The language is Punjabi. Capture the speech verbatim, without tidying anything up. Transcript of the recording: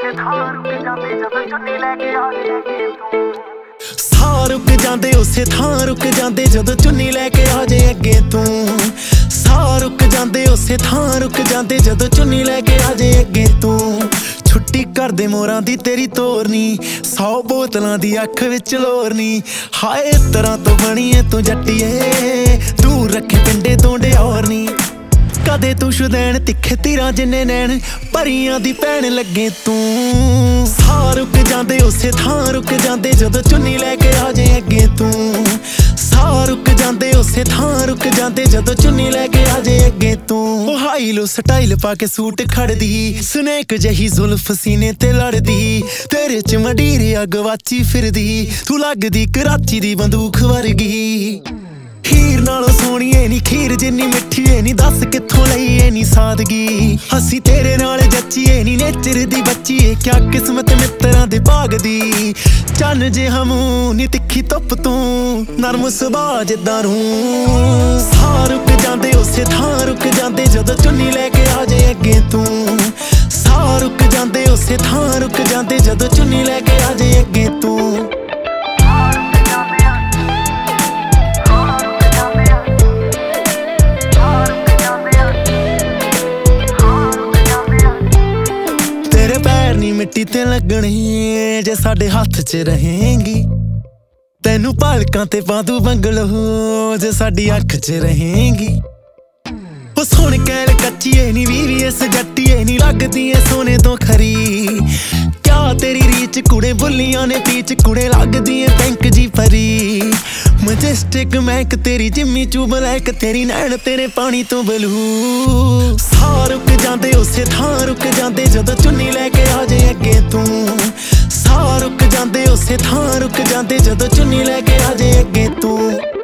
ਉਸੇ ਥਾਂ ਰੁਕ ਜਾਂਦੇ ਜਦੋਂ ਚੁੰਨੀ ਲੈ ਕੇ ਆ ਜਾਏਂਗੇ ਤੂੰ। ਸਾਹ ਰੁਕ ਜਾਂਦੇ ਉਸੇ ਥਾਂ ਰੁਕ ਜਾਂਦੇ ਜਦੋਂ ਚੁੰਨੀ ਲੈ ਕੇ ਆ ਜਾਏ ਅੱਗੇ ਤੂੰ। ਸਾਹ ਰੁਕ ਜਾਂਦੇ ਉਸੇ ਥਾਂ ਰੁਕ ਜਾਂਦੇ ਜਦੋਂ ਚੁੰਨੀ ਲੈ ਕੇ ਆ ਜਾਏ ਅੱਗੇ ਤੂੰ। ਛੁੱਟੀ ਕਰਦੇ ਮੋਰਾਂ ਦੀ ਤੇਰੀ ਤੋਰਨੀ, ਸੌ ਬੋਤਲਾਂ ਦੀ ਅੱਖ ਵਿੱਚ ਲੋਰਨੀ। ਹਾਏ ਤਰ੍ਹਾਂ ਤੋਂ ਬਣੀ ਏ ਤੂੰ ਜੱਟੀਏ, ਦੂਰ ਰੱਖੇ ਪਿੰਡੇ ਤੋਂ ਡਿਓਰਨੀ। ਕਦੇ ਤੂੰ ਸ਼ੁਦੈਣ ਤਿੱਖੇ ਤੀਰਾਂ ਜਿੰਨੇ ਨੈਣ, ਪਰੀਆਂ ਦੀ ਭੈਣ ਲੱਗੇ ਤੂੰ। ਸਾਹ ਰੁਕ ਜਾਂਦੇ ਉਸੇ ਥਾਂ ਰੁਕ ਜਾਂਦੇ ਜਦੋਂ ਚੁੰਨੀ ਲੈ ਕੇ ਆ ਜਾਏ ਅੱਗੇ ਤੂੰ। ਸਾਹ ਰੁਕ ਜਾਂਦੇ ਉਸੇ ਥਾਂ ਰੁਕ ਜਾਂਦੇ ਜਦੋਂ ਚੁੰਨੀ ਲੈ ਕੇ ਆ ਜਾਏ ਅੱਗੇ ਤੂੰ। ਉਹ ਹਾਈ ਲੋ ਸਟਾਈਲ ਪਾ ਕੇ ਸੂਟ ਖੜਦੀ, ਸਨੇਕ ਜਹੀ ਜ਼ੁਲਫ ਸੀਨੇ ਤੇ ਲੜਦੀ। ਤੇਰੇ ਚ ਮਡੀਰ ਅੱਗ ਵਾਚੀ ਫਿਰਦੀ, ਤੂੰ ਲੱਗਦੀ ਕਰਾਚੀ ਦੀ ਬੰਦੂਕ ਵਰਗੀ। ਹੀਰ ਨਾਲੋਂ ਸੋਹਣੀਏ ਨੀ ਖੀਰ ਜਿੰਨੀ ਮਿੱਠੀਏ ਨੀ, ਦੱਸ ਕਿੱਥੋਂ ਲਈ ਏ ਨੀ ਸਾਦਗੀ। ਅਸੀਂ ਤੇਰੇ ਨਾਲ ਜੱਚੀਏ ਨੀ ਨੇਚਰ ਦੀ ਬੱਚੀਏ, ਕਿਆ ਕਿਸਮਤ ਮਿੱਤਰਾਂ ਦੇ ਭਾਗ ਦੀ। ਚੰਨ ਜਿਹਾ ਮੂੰਹ ਨੀ ਤਿੱਖੀ ਧੁੱਪ ਤੂੰ, ਨਰਮ ਸੁਭਾਅ ਜਿੱਦਾਂ ਰੂੰ। ਸਾਹ ਰੁਕ ਜਾਂਦੇ ਉਸੇ ਥਾਂ ਰੁਕ ਜਾਂਦੇ ਜਦੋਂ ਚੁੰਨੀ ਲੈ ਕੇ ਆ ਜਾਏ ਅੱਗੇ ਤੂੰ। ਸਾਹ ਰੁਕ ਜਾਂਦੇ ਉਸੇ ਥਾਂ ਰੁਕ ਜਾਂਦੇ ਜਦੋਂ ਚੁੰਨੀ ਲੈ ਕੇ ਆ ਜਾਏ ਅੱਗੇ ਤੂੰ। ਮਿੱਟੀ ਤੇ ਲੱਗਣੀ ਜੇ ਸਾਡੇ ਹੱਥ 'ਚ ਰਹੇਂਗੀ, ਤੈਨੂੰ ਪਾਲਕਾਂ ਤੇ ਪਾਦੂ ਬੰਗਲੋ ਜੇ ਸਾਡੀ ਅੱਖ 'ਚ ਰਹੇਂਗੀ। ਉਹ ਸੁਣ ਕਹਿਲ ਕੱਚੀਏ ਨੀ ਵੀਵੀ ਇਸ ਜੱਟੀਏ ਨੀ, ਲੱਗਦੀ ਏ ਸੋਨੇ ਤੋਂ ਖਰੀ। ਕਿਆ ਤੇਰੀ ਰੀਚ ਕੁੜੇ ਬੁੱਲੀਆਂ ਨੇ ਪੀਚ ਕੁੜੇ, ਲੱਗਦੀ ਏ ਬੈਂਕ ਜੀ ਪਰੀ। ਮਜੈਸਟਿਕ ਮਹਿਕ ਤੇਰੀ ਜਿੰਮੀ ਚੂ ਬਲੈਕ, ਤੇਰੀ ਨੈਣ ਤੇਰੇ ਪਾਣੀ ਤੋਂ ਬਲੂ। ਸਾਹ ਰੁਕ ਜਾਂਦੇ ਉਸੇ ਥਾਂ ਰੁਕ ਜਾਂਦੇ ਜਦੋਂ ਚੁੰਨੀ ਲੈ ਕੇ ਆ ਜਾਏ ਅੱਗੇ ਤੂੰ। ਸਾਹ ਰੁਕ ਜਾਂਦੇ ਉਸੇ ਥਾਂ ਰੁਕ ਜਾਂਦੇ ਜਦੋਂ ਚੁੰਨੀ ਲੈ ਕੇ ਆ ਜਾਏ ਅੱਗੇ ਤੂੰ।